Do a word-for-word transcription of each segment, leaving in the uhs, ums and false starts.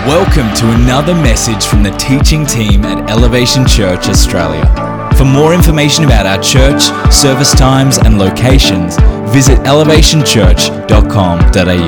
Welcome to another message from the teaching team at Elevation Church Australia. For more information about our church, service times and locations, visit elevation church dot com dot a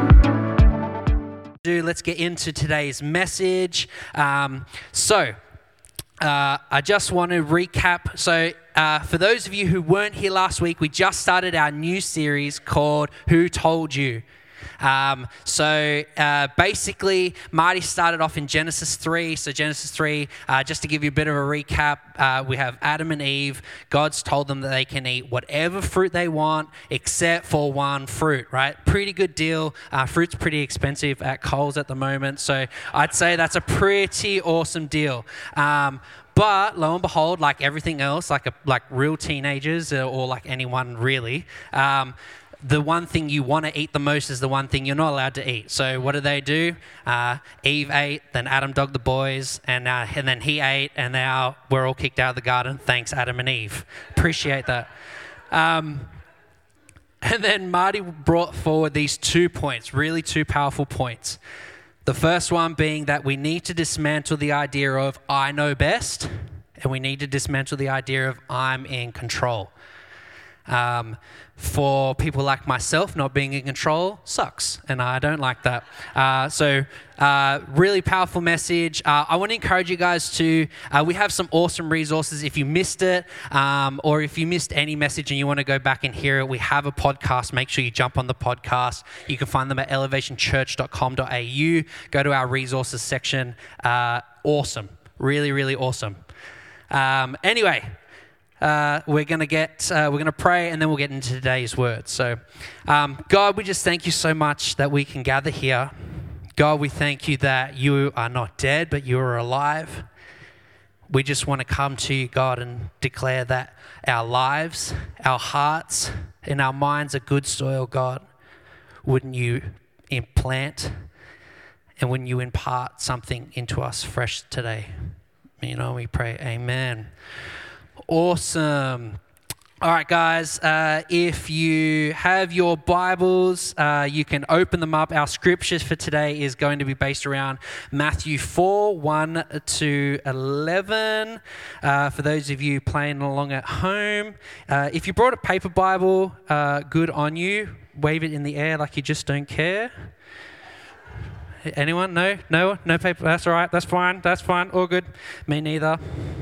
u. Let's get into today's message. Um, so, uh, I just want to recap. So, uh, for those of you who weren't here last week, we just started our new series called Who Told You? Um, so uh, basically, Marty started off in Genesis three. So Genesis three, uh, just to give you a bit of a recap, uh, we have Adam and Eve. God's told them that they can eat whatever fruit they want except for one fruit, right? Pretty good deal. Uh, fruit's pretty expensive at Coles at the moment. So I'd say that's a pretty awesome deal. Um, But lo and behold, like everything else, like a, like real teenagers or, or like anyone really, um, the one thing you want to eat the most is the one thing you're not allowed to eat. So what did they do? Uh, Eve ate, then Adam dogged the boys, and uh, and then he ate, and now we're all kicked out of the garden. Thanks, Adam and Eve. Appreciate that. Um, and then Marty brought forward these two points, really two powerful points. The first one being that we need to dismantle the idea of I know best, and we need to dismantle the idea of I'm in control. Um, for people like myself, not being in control sucks, and I don't like that. Uh, so, uh, really powerful message. Uh, I want to encourage you guys to, uh, we have some awesome resources. If you missed it, um, or if you missed any message and you want to go back and hear it, we have a podcast. Make sure you jump on the podcast. You can find them at elevation church dot com dot a u. Go to our resources section. Uh, awesome. Really, really awesome. Um, anyway. Uh, we're going to get, uh, we're going to pray, and then we'll get into today's word. So, um, God, we just thank you so much that we can gather here. God, we thank you that you are not dead, but you are alive. We just want to come to you, God, and declare that our lives, our hearts, and our minds are good soil, God. Wouldn't you implant and wouldn't you impart something into us fresh today? You know, we pray, amen. Awesome. All right, guys, uh, if you have your Bibles, uh, you can open them up. Our scriptures for today is going to be based around Matthew four, one to eleven. Uh, for those of you playing along at home, uh, if you brought a paper Bible, uh, good on you. Wave it in the air like you just don't care. Anyone? No? No? No paper? That's all right. That's fine. That's fine. All good. Me neither.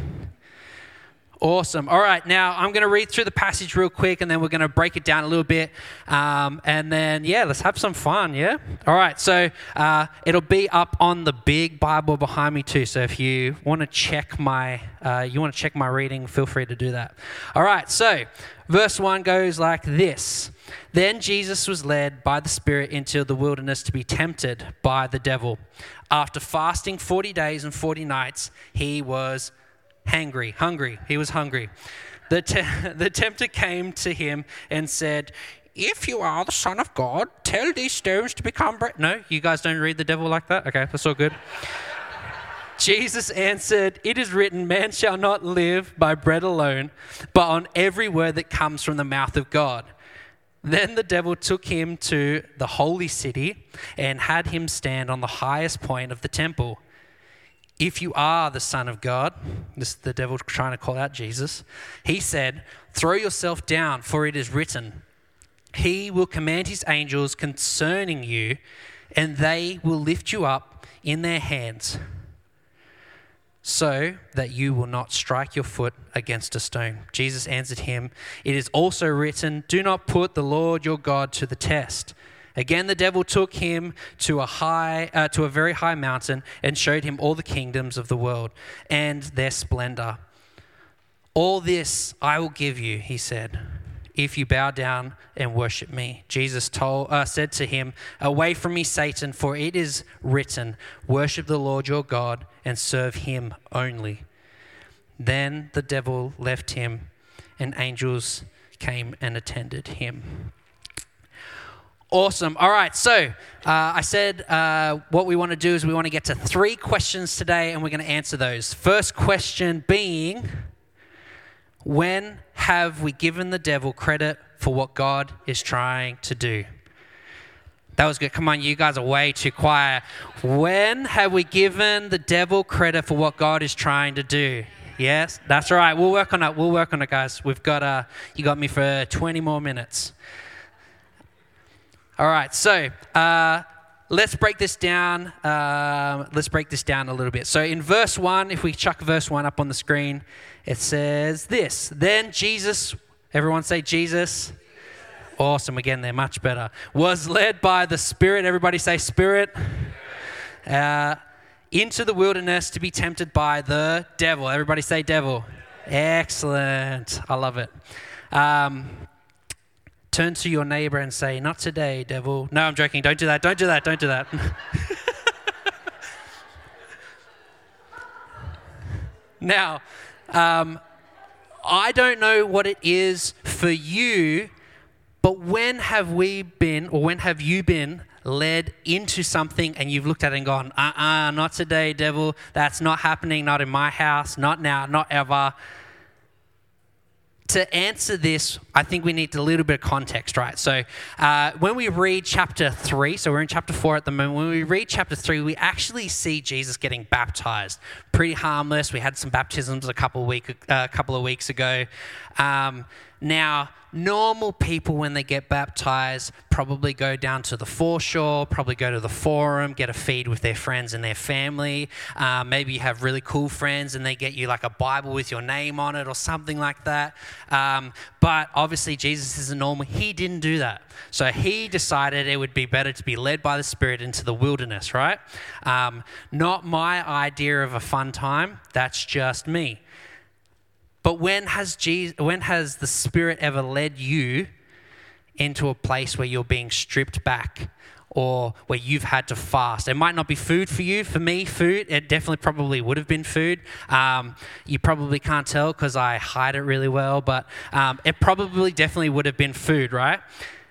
Awesome. All right, now I'm going to read through the passage real quick, and then we're going to break it down a little bit. Um, and then, yeah, let's have some fun, yeah? All right, so uh, it'll be up on the big Bible behind me too. So if you want to check my, uh, you want to check my reading, feel free to do that. All right, so verse one goes like this. Then Jesus was led by the Spirit into the wilderness to be tempted by the devil. After fasting forty days and forty nights, he was Hangry, hungry. He was hungry. The, te- the tempter came to him and said, if you are the Son of God, tell these stones to become bread. No, you guys don't read the devil like that? Okay, that's all good. Jesus answered, it is written, man shall not live by bread alone, but on every word that comes from the mouth of God. Then the devil took him to the holy city and had him stand on the highest point of the temple. If you are the Son of God, this is the devil trying to call out Jesus, he said, throw yourself down, for it is written, he will command his angels concerning you, and they will lift you up in their hands, so that you will not strike your foot against a stone. Jesus answered him, it is also written, do not put the Lord your God to the test. Again, the devil took him to a high, uh, to a very high mountain and showed him all the kingdoms of the world and their splendor. All this I will give you, he said, if you bow down and worship me. Jesus told, uh, said to him, away from me, Satan, for it is written, worship the Lord your God and serve him only. Then the devil left him, and angels came and attended him. Awesome. All right. So uh, I said uh, what we want to do is we want to get to three questions today, and we're going to answer those. First question being, when have we given the devil credit for what God is trying to do? That was good. Come on, you guys are way too quiet. When have we given the devil credit for what God is trying to do? Yes, that's right. We'll work on it. We'll work on it, guys. We've got uh, you got me for twenty more minutes. All right, so uh, let's break this down. Uh, let's break this down a little bit. So in verse one, if we chuck verse one up on the screen, it says this. Then Jesus, everyone say Jesus. Awesome. Again, they're much better. Was led by the Spirit. Everybody say Spirit. Uh, into the wilderness to be tempted by the devil. Everybody say devil. Excellent. I love it. Um, turn to your neighbor and say, not today, devil. No, I'm joking. Don't do that. Don't do that. Don't do that. Now, um, I don't know what it is for you, but when have we been, or when have you been led into something and you've looked at it and gone, uh-uh, not today, devil. That's not happening, not in my house, not now, not ever. To answer this, I think we need a little bit of context, right? So uh, when we read chapter three, so we're in chapter four at the moment, when we read chapter three, we actually see Jesus getting baptized. Pretty harmless. We had some baptisms a couple of, week, uh, couple of weeks ago. Um, now, normal people, when they get baptized, probably go down to the foreshore, probably go to the forum, get a feed with their friends and their family. Uh, maybe you have really cool friends and they get you like a Bible with your name on it or something like that. Um, but obviously Jesus is a normal. He didn't do that. So he decided it would be better to be led by the Spirit into the wilderness, right? Um, not my idea of a fun time. That's just me. But when has Jesus, when has the Spirit ever led you into a place where you're being stripped back or where you've had to fast? It might not be food for you. For me, food, it definitely probably would have been food. Um, you probably can't tell because I hide it really well, but um, it probably definitely would have been food, right?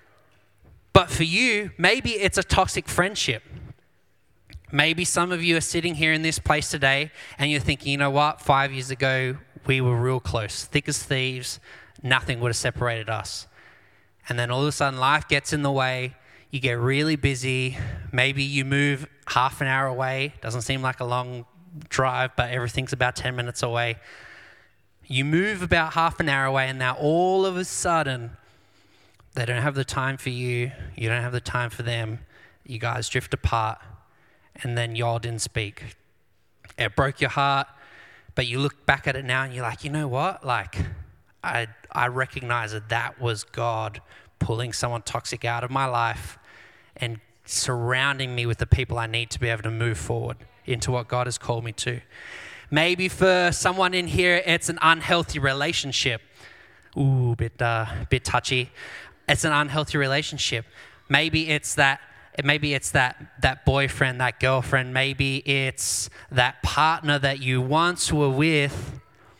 But for you, maybe it's a toxic friendship. Maybe some of you are sitting here in this place today and you're thinking, you know what, five years ago, we were real close, thick as thieves. Nothing would have separated us. And then all of a sudden life gets in the way. You get really busy. Maybe you move half an hour away. Doesn't seem like a long drive, but everything's about ten minutes away. You move about half an hour away and now all of a sudden they don't have the time for you. You don't have the time for them. You guys drift apart and then y'all didn't speak. It broke your heart. But you look back at it now and you're like, you know what? Like, I I recognize that that was God pulling someone toxic out of my life and surrounding me with the people I need to be able to move forward into what God has called me to. Maybe for someone in here, it's an unhealthy relationship. Ooh, bit uh, bit touchy. It's an unhealthy relationship. Maybe it's that. Maybe it's that, that boyfriend, that girlfriend. Maybe it's that partner that you once were with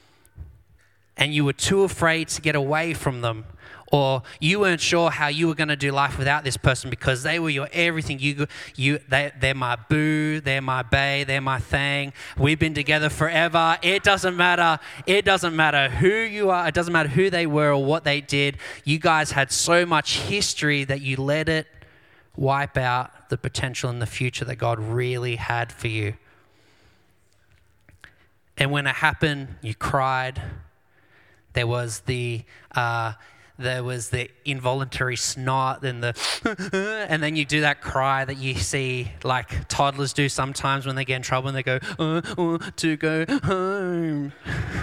and you were too afraid to get away from them. Or you weren't sure how you were going to do life without this person because they were your everything. You, you, they, they're my boo, they're my bae, they're my thing. We've been together forever. It doesn't matter. It doesn't matter who you are. It doesn't matter who they were or what they did. You guys had so much history that you let it wipe out the potential in the future that God really had for you. And when it happened, you cried. There was the uh, there was the involuntary snot, and the and then you do that cry that you see like toddlers do sometimes when they get in trouble and they go, uh, uh, to go home.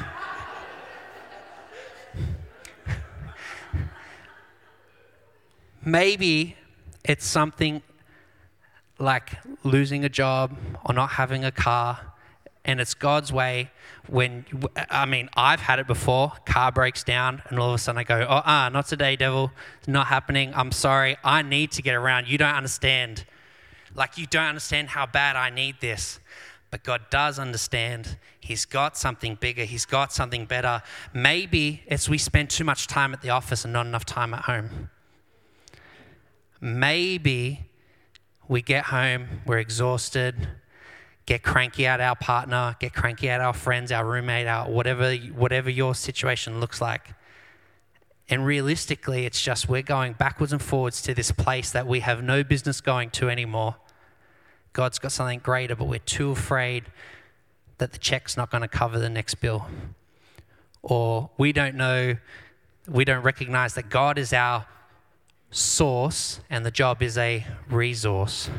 Maybe it's something like losing a job or not having a car, and it's God's way. When, I mean, I've had it before. Car breaks down, and all of a sudden I go, oh, ah, not today, devil. It's not happening. I'm sorry. I need to get around. You don't understand. Like, you don't understand how bad I need this. But God does understand. He's got something bigger. He's got something better. Maybe it's we spend too much time at the office and not enough time at home. Maybe we get home, we're exhausted, get cranky at our partner, get cranky at our friends, our roommate, our whatever whatever your situation looks like. And realistically, it's just we're going backwards and forwards to this place that we have no business going to anymore. God's got something greater, but we're too afraid that the check's not going to cover the next bill. Or we don't know, we don't recognize that God is our source and the job is a resource.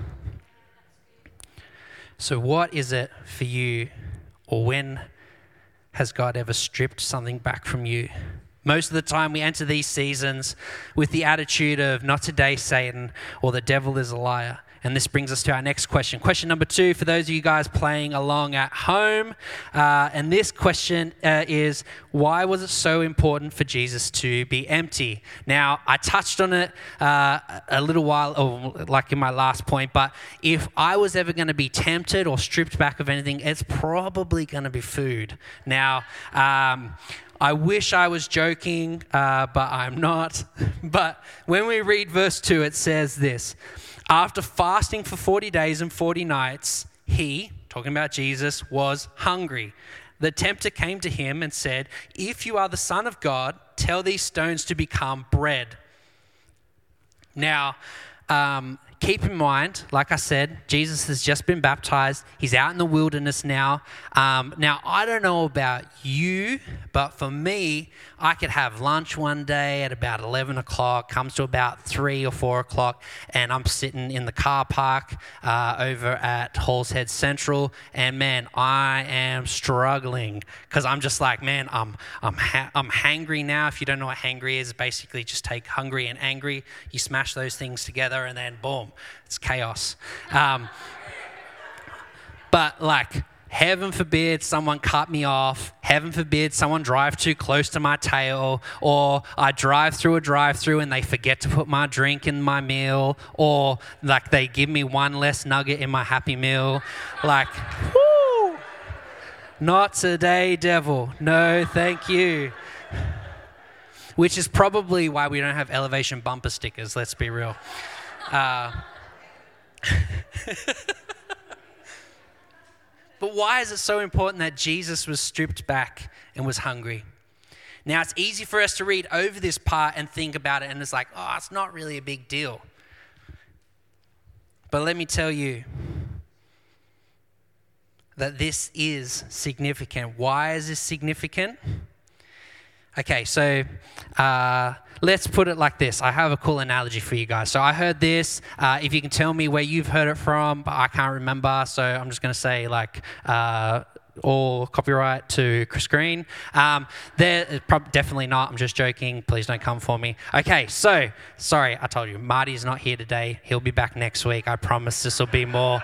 So what is it for you, or when has God ever stripped something back from you? Most of the time we enter these seasons with the attitude of not today, Satan, or the devil is a liar. And this brings us to our next question. Question number two, for those of you guys playing along at home. Uh, and this question uh, is, why was it so important for Jesus to be empty? Now, I touched on it uh, a little while, or like in my last point, but if I was ever going to be tempted or stripped back of anything, it's probably going to be food. Now, um, I wish I was joking, uh, but I'm not. But when we read verse two, it says this: after fasting for forty days and forty nights, he, talking about Jesus, was hungry. The tempter came to him and said, "If you are the Son of God, tell these stones to become bread." Now, um, keep in mind, like I said, Jesus has just been baptized. He's out in the wilderness now. Um, now, I don't know about you, but for me, I could have lunch one day at about eleven o'clock, comes to about three or four o'clock, and I'm sitting in the car park uh, over at Halls Head Central, and man, I am struggling because I'm just like, man, I'm I'm ha- I'm hangry now. If you don't know what hangry is, basically just take hungry and angry, you smash those things together, and then boom, it's chaos. Um, but like, heaven forbid someone cut me off. Heaven forbid someone drive too close to my tail, or I drive through a drive-through and they forget to put my drink in my meal, or like they give me one less nugget in my Happy Meal. Like, whoo! Not today, devil. No, thank you. Which is probably why we don't have Elevation bumper stickers, let's be real. Uh, But why is it so important that Jesus was stripped back and was hungry? Now, it's easy for us to read over this part and think about it, and it's like, oh, it's not really a big deal. But let me tell you that this is significant. Why is this significant? Okay, so uh, let's put it like this. I have a cool analogy for you guys. So I heard this. Uh, if you can tell me where you've heard it from, but I can't remember. So I'm just going to say like uh, all copyright to Chris Green. Um, there, probably, definitely not. I'm just joking. Please don't come for me. Okay, so sorry, I told you, Marty's not here today. He'll be back next week. I promise this will be more.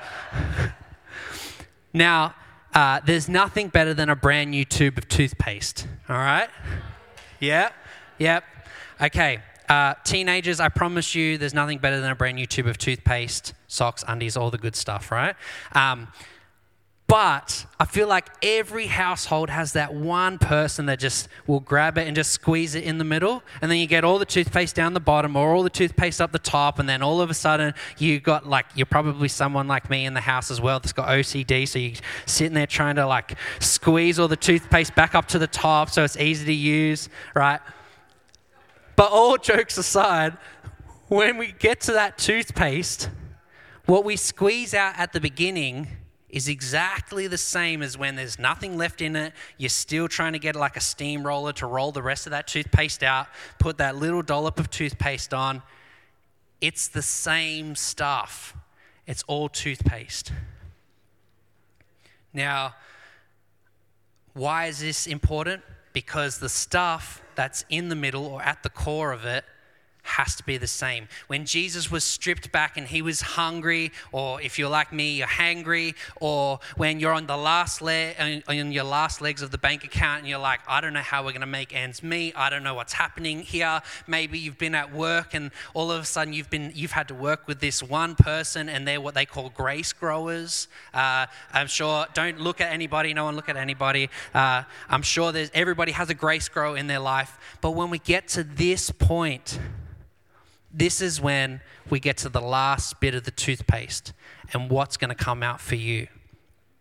Now, uh, there's nothing better than a brand new tube of toothpaste. All right? Yeah, yep. Okay, uh, teenagers, I promise you there's nothing better than a brand new tube of toothpaste, socks, undies, all the good stuff, right? Um, but I feel like every household has that one person that just will grab it and just squeeze it in the middle, and then you get all the toothpaste down the bottom or all the toothpaste up the top, and then all of a sudden you got like, you're probably someone like me in the house as well that's got O C D, so you're sitting there trying to like squeeze all the toothpaste back up to the top so it's easy to use, right? But all jokes aside, when we get to that toothpaste, what we squeeze out at the beginning is exactly the same as when there's nothing left in it. You're still trying to get like a steamroller to roll the rest of that toothpaste out, put that little dollop of toothpaste on. It's the same stuff. It's all toothpaste. Now, why is this important? Because the stuff that's in the middle or at the core of it has to be the same. When Jesus was stripped back and he was hungry, or if you're like me, you're hangry, or when you're on the last leg, on your last legs of the bank account and you're like, I don't know how we're going to make ends meet. I don't know what's happening here. Maybe you've been at work and all of a sudden you've been you've had to work with this one person and they're what they call grace growers. Uh, I'm sure, don't look at anybody. No one look at anybody. Uh, I'm sure there's everybody has a grace grow in their life. But when we get to this point, this is when we get to the last bit of the toothpaste and what's going to come out for you.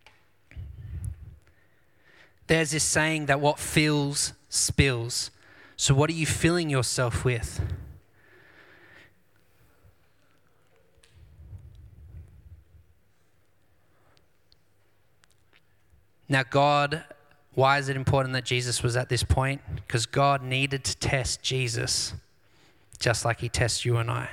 There's this saying that what fills, spills. So what are you filling yourself with? Now God, why is it important that Jesus was at this point? Because God needed to test Jesus just like he tests you and I.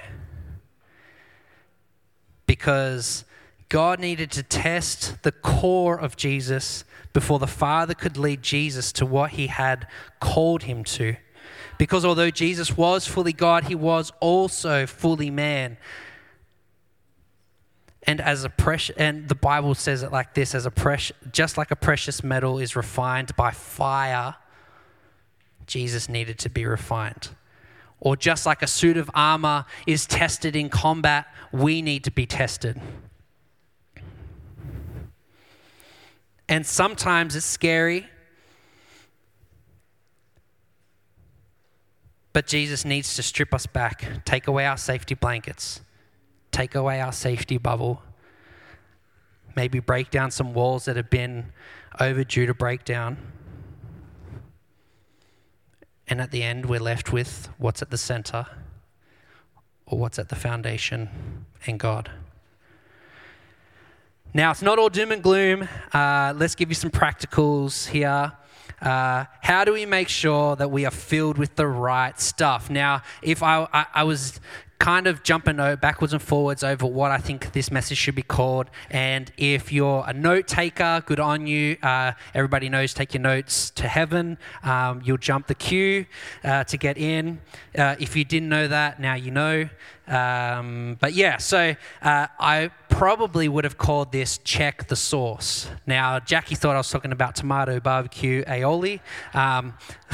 Because God needed to test the core of Jesus before the Father could lead Jesus to what he had called him to. Because although Jesus was fully God, he was also fully man. And as a precious, and the Bible says it like this: as a precious, just like a precious metal is refined by fire, Jesus needed to be refined. Or just like a suit of armor is tested in combat, we need to be tested. And sometimes it's scary, but Jesus needs to strip us back, take away our safety blankets, take away our safety bubble, maybe break down some walls that have been overdue to break down. And at the end, we're left with what's at the center or what's at the foundation, and God. Now, it's not all doom and gloom. Uh, let's give you some practicals here. Uh, how do we make sure that we are filled with the right stuff? Now, if I, I, I was kind of jumping backwards and forwards over what I think this message should be called, and if you're a note taker, good on you. Uh, everybody knows take your notes to heaven. Um, you'll jump the queue uh, to get in. Uh, if you didn't know that, now you know. Um, but yeah, so uh, I probably would have called this check the sauce. Now, Jackie thought I was talking about tomato barbecue aioli. Um,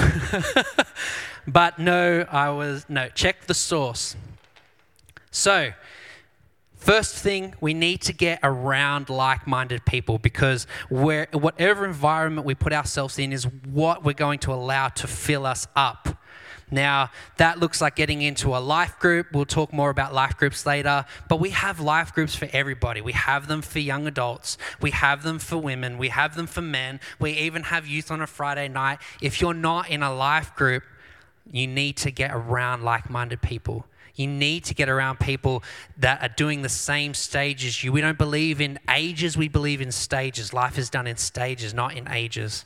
but no, I was, no, check the sauce. So, first thing, we need to get around like-minded people, because we're, whatever environment we put ourselves in is what we're going to allow to fill us up. Now, that looks like getting into a life group. We'll talk more about life groups later, but we have life groups for everybody. We have them for young adults. We have them for women. We have them for men. We even have youth on a Friday night. If you're not in a life group, you need to get around like-minded people. You need to get around people that are doing the same stage as you. We don't believe in ages, we believe in stages. Life is done in stages, not in ages.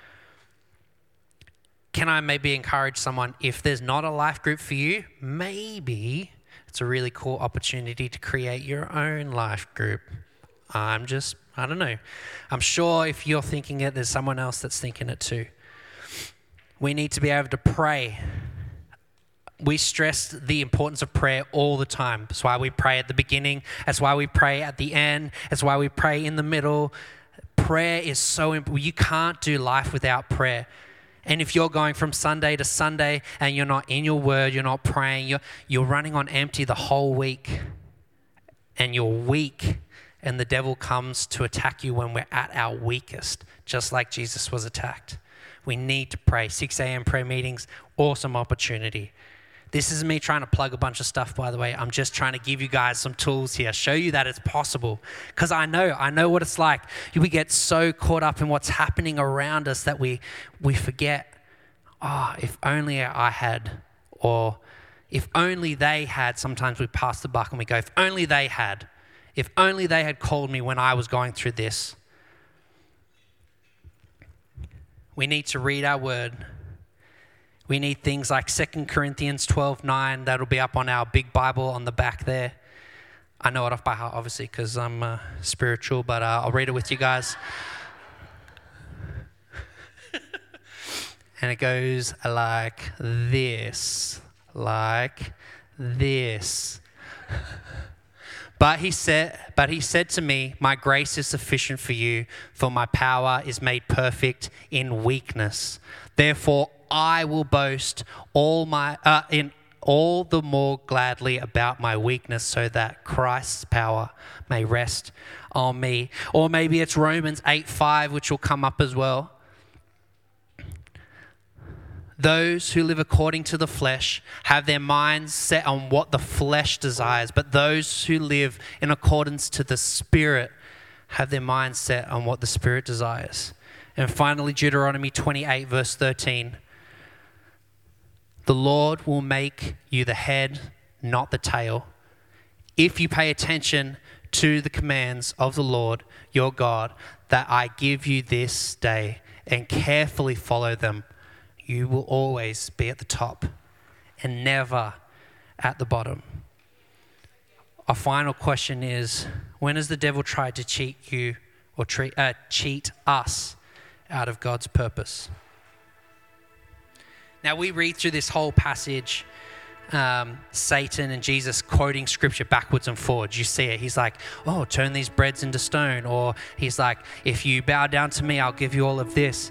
Can I maybe encourage someone, if there's not a life group for you, maybe it's a really cool opportunity to create your own life group. I'm just, I don't know. I'm sure if you're thinking it, there's someone else that's thinking it too. We need to be able to pray. We stress the importance of prayer all the time. That's why we pray at the beginning. That's why we pray at the end. That's why we pray in the middle. Prayer is so important. You can't do life without prayer. And if you're going from Sunday to Sunday and you're not in your word, you're not praying, you're, you're running on empty the whole week, and you're weak, and the devil comes to attack you when we're at our weakest, just like Jesus was attacked. We need to pray. six a.m. prayer meetings, awesome opportunity. This is me trying to plug a bunch of stuff, by the way. I'm just trying to give you guys some tools here, show you that it's possible. Because I know, I know what it's like. We get so caught up in what's happening around us that we we forget, oh, if only I had, or if only they had. Sometimes we pass the buck and we go, if only they had. If only they had called me when I was going through this. We need to read our word. We need things like Second Corinthians twelve nine. That'll be up on our big Bible on the back there. I know it off by heart, obviously, because I'm uh, spiritual, but uh, I'll read it with you guys. And it goes like this, like this. But he said, but he said to me, my grace is sufficient for you, for my power is made perfect in weakness. Therefore, I will boast all my uh, in all the more gladly about my weakness, so that Christ's power may rest on me. Or maybe it's Romans eight five, which will come up as well. Those who live according to the flesh have their minds set on what the flesh desires, but those who live in accordance to the Spirit have their minds set on what the Spirit desires. And finally, Deuteronomy twenty-eight, verse thirteen. The Lord will make you the head, not the tail, if you pay attention to the commands of the Lord your God that I give you this day and carefully follow them. You will always be at the top and never at the bottom. Our final question is, when has the devil tried to cheat you or treat, uh, cheat us out of God's purpose? Now we read through this whole passage, um, Satan and Jesus quoting scripture backwards and forwards. You see it. He's like, oh, turn these breads into stone. Or he's like, if you bow down to me, I'll give you all of this.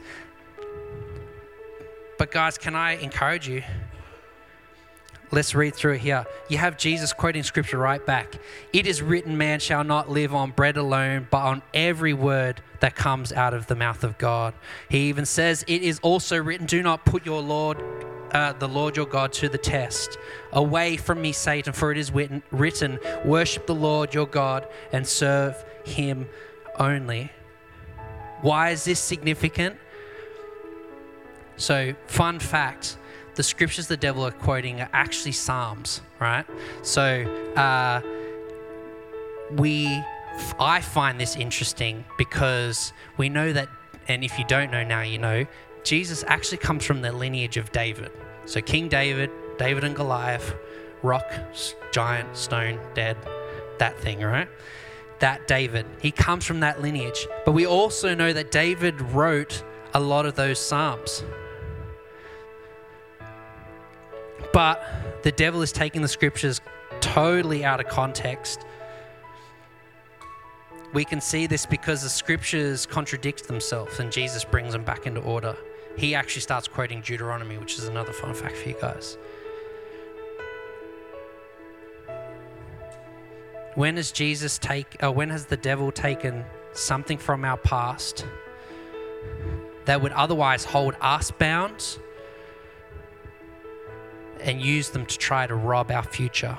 But guys, can I encourage you? Let's read through it here. You have Jesus quoting scripture right back. It is written, man shall not live on bread alone, but on every word that comes out of the mouth of God. He even says, it is also written, do not put your Lord, uh, the Lord your God to the test. Away from me, Satan, for it is written, written, worship the Lord your God and serve him only. Why is this significant? So, fun fact, the scriptures the devil are quoting are actually Psalms, right? So uh, we, I find this interesting because we know that, and if you don't know now, you know, Jesus actually comes from the lineage of David. So King David, David and Goliath, rock, giant, stone, dead, that thing, right? That David, he comes from that lineage. But we also know that David wrote a lot of those Psalms. But the devil is taking the scriptures totally out of context. We can see this because the scriptures contradict themselves and Jesus brings them back into order. He actually starts quoting Deuteronomy, which is another fun fact for you guys. When has Jesus take, uh, when has the devil taken something from our past that would otherwise hold us bound and use them to try to rob our future?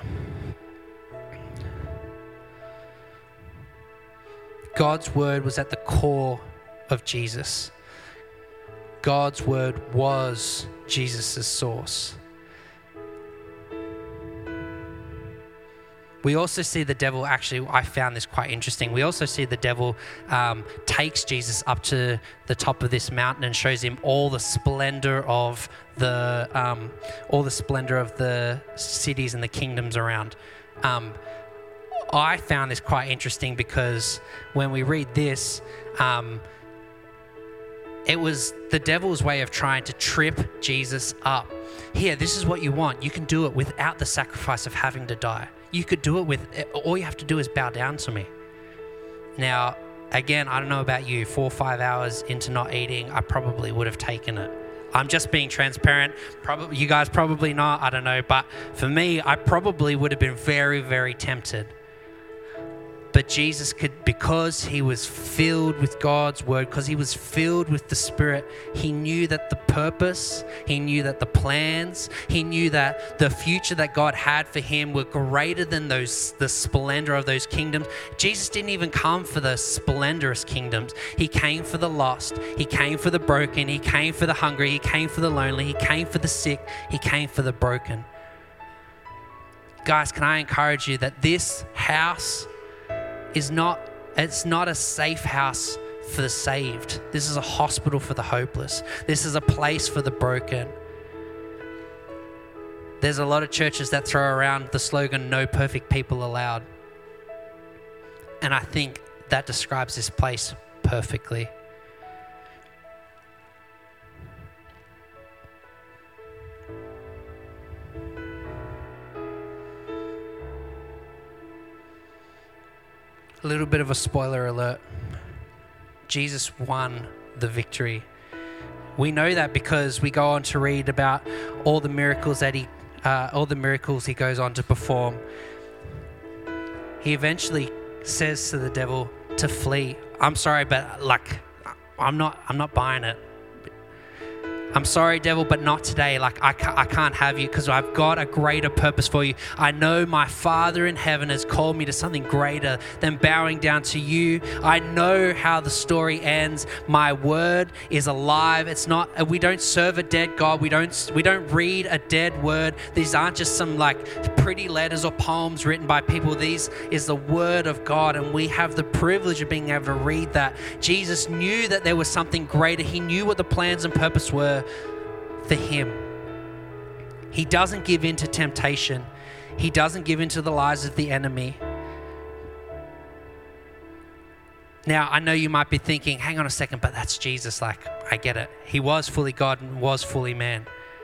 God's word was at the core of Jesus. God's word was Jesus' source. We also see the devil, actually, I found this quite interesting. We also see the devil um, takes Jesus up to the top of this mountain and shows him all the splendor of the um, all the splendor of the cities and the kingdoms around. Um, I found this quite interesting because when we read this, um, it was the devil's way of trying to trip Jesus up. Here, this is what you want. You can do it without the sacrifice of having to die. You could do it with, all you have to do is bow down to me. Now, again, I don't know about you, four or five hours into not eating, I probably would have taken it. I'm just being transparent. Probably, you guys probably not, I don't know. But for me, I probably would have been very, very tempted. But Jesus could, because he was filled with God's word, because he was filled with the Spirit, he knew that the purpose, he knew that the plans, he knew that the future that God had for him were greater than those, the splendor of those kingdoms. Jesus didn't even come for the splendorous kingdoms. He came for the lost. He came for the broken. He came for the hungry. He came for the lonely. He came for the sick. He came for the broken. Guys, can I encourage you that this house is not, it's not a safe house for the saved. This is a hospital for the hopeless. This is a place for the broken. There's a lot of churches that throw around the slogan, no perfect people allowed. And I think that describes this place perfectly. A little bit of a spoiler alert. Jesus won the victory. We know that because we go on to read about all the miracles that he, uh, all the miracles he goes on to perform. He eventually says to the devil to flee. I'm sorry, but like, I'm not, I'm not buying it. I'm sorry, devil, but not today. Like, I can't, I can't have you because I've got a greater purpose for you. I know my Father in heaven has called me to something greater than bowing down to you. I know how the story ends. My word is alive. It's not, we don't serve a dead God. We don't, we don't read a dead word. These aren't just some like pretty letters or poems written by people. These is the word of God, and we have the privilege of being able to read that. Jesus knew that there was something greater. He knew what the plans and purpose were for him. He doesn't give in to temptation. He doesn't give in to the lies of the enemy. Now, I know you might be thinking, hang on a second, but that's Jesus. Like, I get it. He was fully God and was fully man.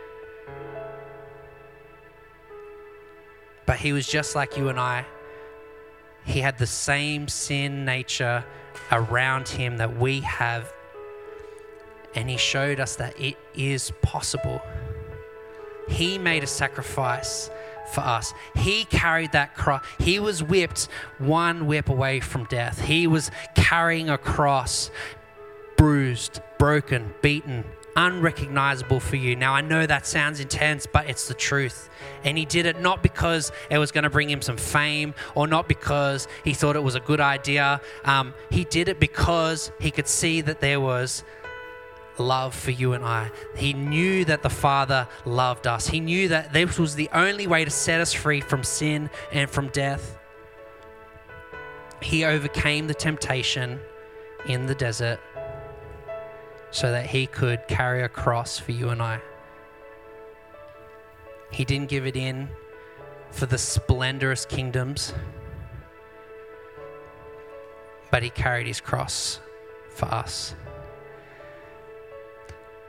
But he was just like you and I. He had the same sin nature around him that we have. And he showed us that it is possible. He made a sacrifice for us. He carried that cross. He was whipped one whip away from death. He was carrying a cross, bruised, broken, beaten, unrecognizable for you. Now, I know that sounds intense, but it's the truth. And he did it not because it was going to bring him some fame or not because he thought it was a good idea. Um, he did it because he could see that there was love for you and I. He knew that the Father loved us. He knew that this was the only way to set us free from sin and from death. He overcame the temptation in the desert so that he could carry a cross for you and I. He didn't give it in for the splendorous kingdoms, but he carried his cross for us.